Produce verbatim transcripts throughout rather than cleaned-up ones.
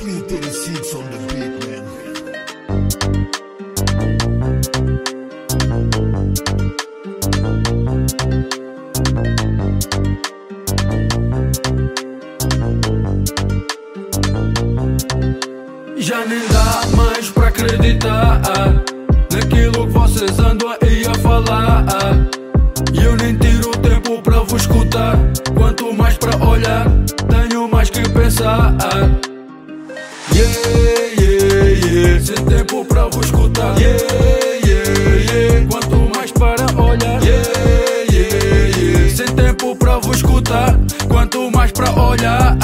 Clean thirty-six on the beat, man. Já nem dá mais pra acreditar naquilo que vocês andam aí a falar. E eu nem tiro tempo pra vos escutar. Quanto mais pra olhar, tenho mais que pensar. Yeah, yeah, yeah. Sem tempo pra vos escutar. Yeah, yeah, yeah. Quanto mais para olhar. Yeah, yeah, yeah. Sem tempo pra vos escutar. Quanto mais pra olhar.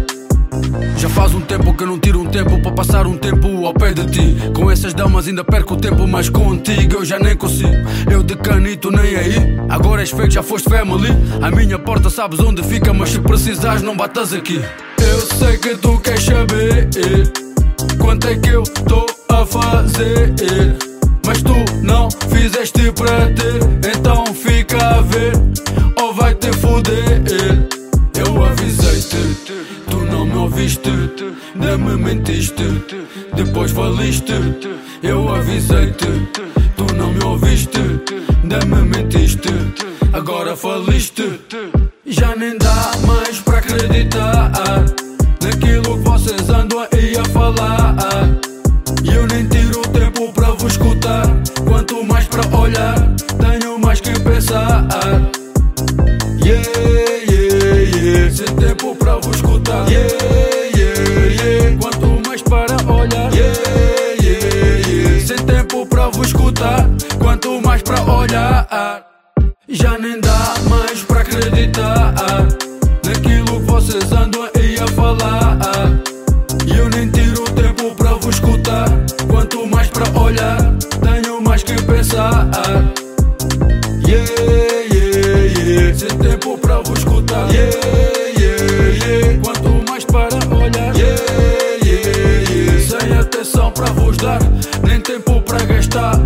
Já faz um tempo que eu não tiro um tempo para passar um tempo ao pé de ti. Com essas damas ainda perco o tempo, mas contigo eu já nem consigo. Eu de canito nem aí, agora és fake, já foste family. A minha porta sabes onde fica, mas se precisares não batas aqui. Eu sei que tu queres saber quanto é que eu tô a fazer, mas tu não fizeste para ter, então fica a ver ou vai te foder. Eu avisei-te, tu não me ouviste, nem me mentiste, depois faliste. Eu avisei-te, tu não me ouviste, nem me mentiste, agora faliste. Já nem dá mais pra acreditar naquilo que vocês andam aí a falar. E eu nem tiro tempo pra vos escutar. Quanto mais pra olhar, tenho mais que pensar. Yeah, yeah, yeah. Sem tempo pra vos escutar. Yeah, yeah, yeah. Quanto mais para olhar. Yeah, yeah, yeah. Sem tempo pra vos escutar. Quanto mais pra olhar. Já nem dá mais pra acreditar naquilo que vocês andam aí a falar. E eu nem tiro tempo pra vos escutar. Quanto mais pra olhar, tenho mais que pensar. Yeah, yeah, yeah. Sem tempo pra vos escutar. Yeah, yeah, yeah. Quanto mais para olhar. Yeah, yeah, yeah. Sem atenção pra vos dar, nem tempo pra gastar.